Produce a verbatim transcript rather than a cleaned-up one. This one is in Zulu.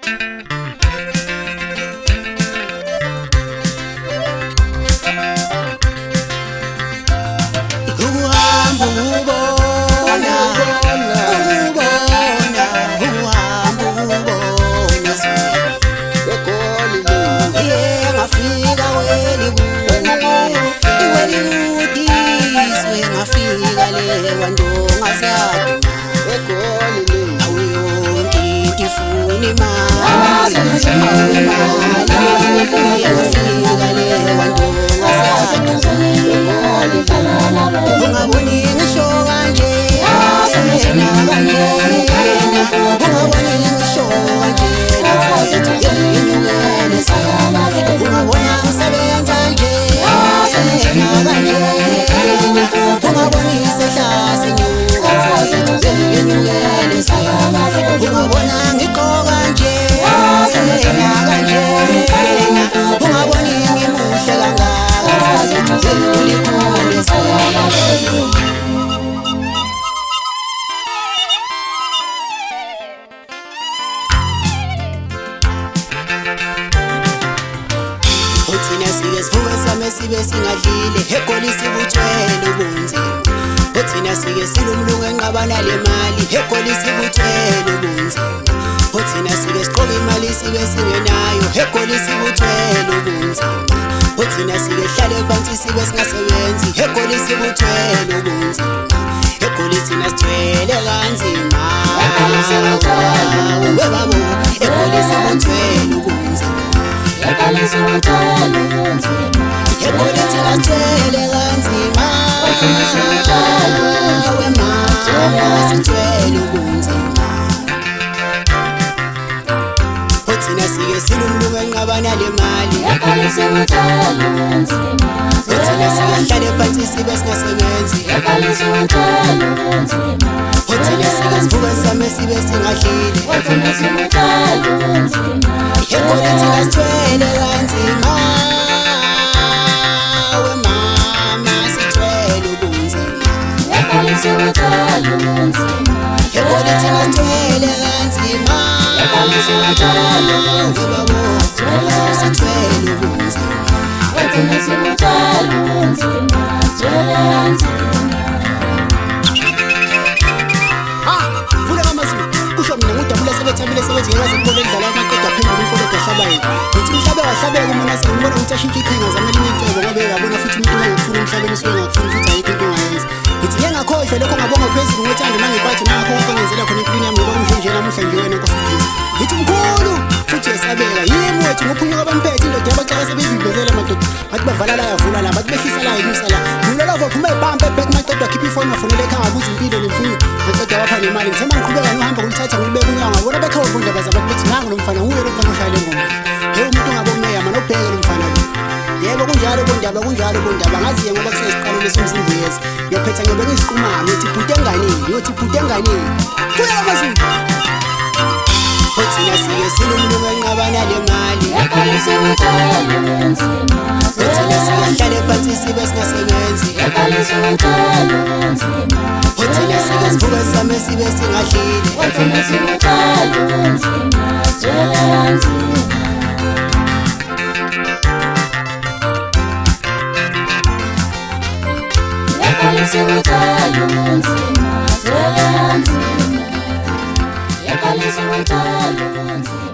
sibe singadlile egolisi buthwele ubunzima uthina sike silumlungu enqabana le mali egolisi buthwele ubunzima uthina sike siqoka imali sibe singenayo egolisi buthwele ubunzima uthina sike hlale phansi sibe singasebenzi egolisi buthwele ubunzima egolisi nasithwele kanzima egolisi buthwele webabo egolisi buthwele ubunzima egolisi buthwele ubunzima egolisi nasithwele kanzima egolisi buthwele wemama sithwele ubunzima uthina sike silumlungu enqabana le mali egolisi buthwele ubunzima uthina sike hlale phansi sibe singasebenzi egolisi buthwele ubunzima uthina sike sivuka same sibe singadlile egolisi buthwele ubunzima egolisi nasithwele kanzima wemama sithwele ubunzima egolisi buthwele ubunzima egolisi nasithwele kanzima egolisi buthwele ubunzima sithwele ubunzima egolisi buthwele ubunzima sithwele kanzima. Sebethambile sebejika zikubona edlala amaqeda phezulu imfolo gahlabayo ngithi mhlabe wahlabeka mina sengibona ukuthi ashintshe iqhinga zamelinye icebo ngoba yabona futhi umuntu ongafuni emhlabeni usuke ngakufuni futhi ayikho into ongayenza ngithi ngeke ngakhohlwa lokho ngabonga phezulu ngothanda mangiphathe nangakho konke ngenzela khona empilweni yami ngoba ngisho nje namuhla nje wena Nkosi Jesu ngithi mkhulu futhi yesabeka yimi wethu ngophunyuka bamphethe indoda yabacala sebezivezela madoda bathi bavala la yavula la bathi behlisa la inyusa la mina lokho phuma ebhambe ebhek maqeda wakhipha ifoni wafonela ekhaya ngabuza impilo nemfuyo maqeda wapha nemali ngithema ngiqhubeka nohamba kulithatha ngilibeka unyanga ngabona bekhawu kundaba zabantu bethi nangu lo mfana nguye lo mfana oshayele ngoma hey umuntu ungabomeyama nobheke lo mfana lo yebo kunjalo bondaba kunjalo bondaba ngaziye ngoba kusesiqalo lesomzimbu yezi ngiyaphetha ngiyobeka isiqumano uthi bhuti enganini uthi bhuti enganini kuya amazulu uthina sike silumlungu enqabana le mali egolisi buthwele ubunzima uthina sike hlale phansi sibe singasebenzi egolisi buthwele ubunzima uthina sike sivuka same sibe singadlile egolisi buthwele ubunzima sithwele kanzima egolisi buthwele ubunzima sithwele kanzima egolisi buthwele ubunzima